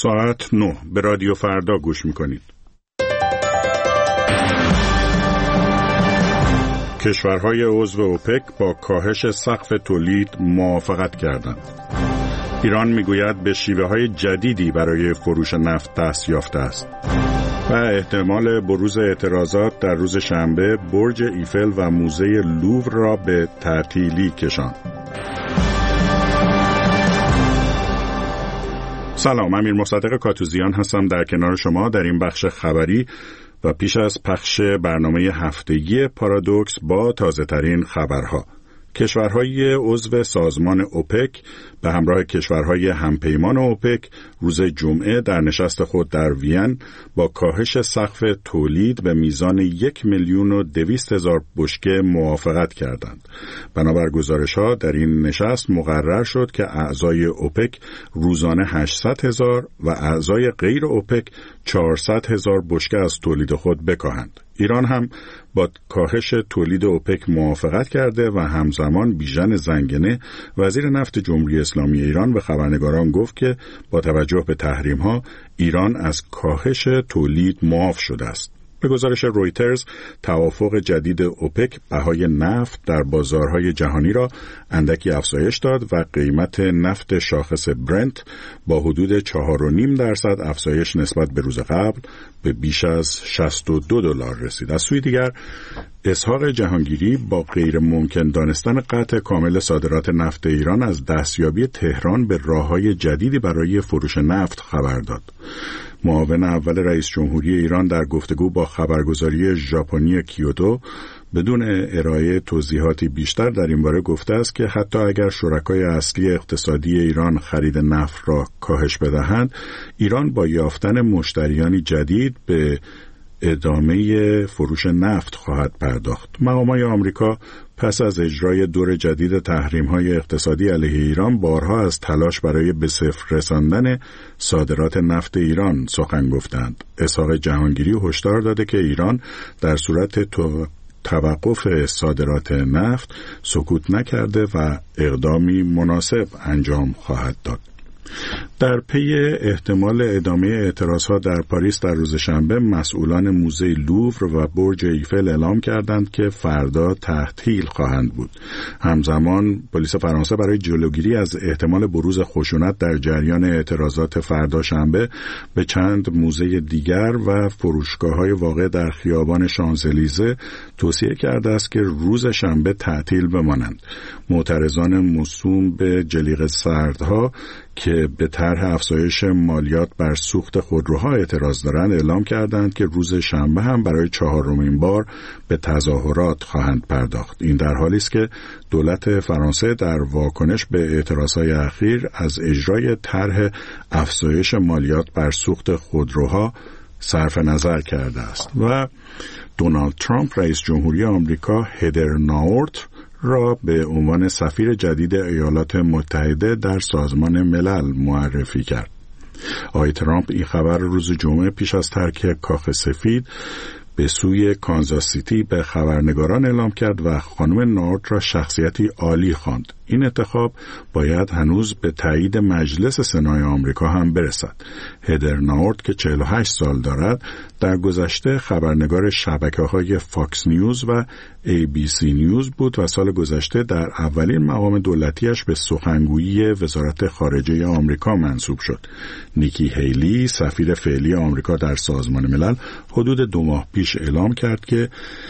ساعت 9 به رادیو فردا گوش میکنید. کشورهای عضو اوپک با کاهش سقف تولید موافقت کردند. ایران میگوید به شیوه‌های جدیدی برای فروش نفت دست یافته است و احتمال بروز اعتراضات در روز شنبه برج ایفل و موزه لوور را به تعطیلی کشاند. سلام، امیر مصدق کاتوزیان هستم در کنار شما در این بخش خبری و پیش از پخش برنامه هفتگی پارادوکس با تازه ترین خبرها. کشورهای عضو سازمان اوپک به همراه کشورهای همپیمان اوپک روز جمعه در نشست خود در وین با کاهش سقف تولید به میزان 1,200,000 بشکه موافقت کردند. بنابر گزارش‌ها در این نشست مقرر شد که اعضای اوپک روزانه 800,000 و اعضای غیر اوپک 400,000 بشکه از تولید خود بکاهند. ایران هم با کاهش تولید اوپک موافقت کرده و همزمان بیژن زنگنه وزیر نفت جمهوری اسلامی ایران به خبرنگاران گفت که با توجه به تحریم‌ها ایران از کاهش تولید معاف شده است. به گزارش رویترز توافق جدید اوپک بهای نفت در بازارهای جهانی را اندکی افزایش داد و قیمت نفت شاخص برنت با حدود 4.5% افزایش نسبت به روز قبل به بیش از $62 رسید. از سوی دیگر اسحاق جهانگیری با غیر ممکن دانستن قطع کامل صادرات نفت ایران از دستیابی تهران به راه‌های جدیدی برای فروش نفت خبر داد. معاون اول رئیس جمهوری ایران در گفتگو با خبرگزاری ژاپنی کیوتو بدون ارائه توضیحاتی بیشتر در این باره گفته است که حتی اگر شرکای اصلی اقتصادی ایران خرید نفت را کاهش بدهند، ایران با یافتن مشتریانی جدید به ادامه فروش نفت خواهد پرداخت. مقامات آمریکا پس از اجرای دور جدید تحریم‌های اقتصادی علیه ایران بارها از تلاش برای به صفر رساندن صادرات نفت ایران سخن گفتند. اسحاق جهانگیری هشدار داده که ایران در صورت توقف صادرات نفت سکوت نکرده و اقدامی مناسب انجام خواهد داد. در پی احتمال ادامه اعتراضها در پاریس در روز شنبه مسئولان موزه لوور و برج ایفل اعلام کردند که فردا تعطیل خواهند بود. همزمان پلیس فرانسه برای جلوگیری از احتمال بروز خشونت در جریان اعتراضات فردا شنبه به چند موزه دیگر و فروشگاه‌های واقع در خیابان شانزلیزه توصیه کرده است که روز شنبه تعطیل بمانند. معترضان موسوم به جلیقه سردها که به طرح افزایش مالیات بر سوخت خودروها اعتراض دارند اعلام کردند که روز شنبه هم برای 4مین بار به تظاهرات خواهند پرداخت. این در حالی است که دولت فرانسه در واکنش به اعتراضهای اخیر از اجرای طرح افزایش مالیات بر سوخت خودروها صرف نظر کرده است و دونالد ترامپ رئیس جمهوری آمریکا هدر ناورت را به عنوان سفیر جدید ایالات متحده در سازمان ملل معرفی کرد. آقای ترامپ این خبر روز جمعه پیش از ترک کاخ سفید به سوی کانزاس سیتی به خبرنگاران اعلام کرد و خانم نارت را شخصیتی عالی خواند. این انتخاب باید هنوز به تایید مجلس سنای آمریکا هم برسد. هدر نارت که 48 سال دارد در گذشته خبرنگار شبکه‌های فاکس نیوز و ABC نیوز بود و سال گذشته در اولین مقام دولتیش به سخنگویی وزارت خارجه آمریکا منصوب شد. نیکی هیلی سفیر فعلی آمریکا در سازمان ملل حدود 2 ماه پیش اعلام کرد که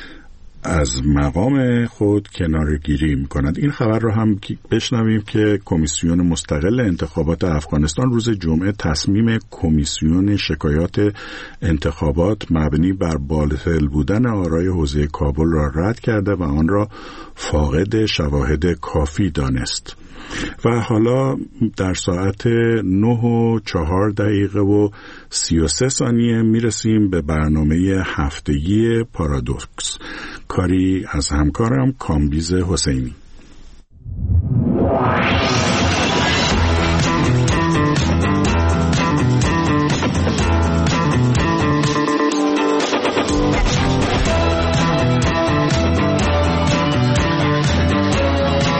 از مقام خود کناره‌گیری می‌کند. این خبر را هم بشنویم که کمیسیون مستقل انتخابات افغانستان روز جمعه تصمیم کمیسیون شکایات انتخابات مبنی بر باطل بودن آرای حوزه کابل را رد کرده و آن را فاقد شواهد کافی دانست. و حالا در ساعت 9:04:33 میرسیم به برنامه هفتگی پارادوکس، کاری از همکارم کامبیز حسینی.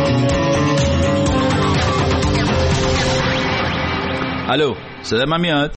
الو، صدا من میاد؟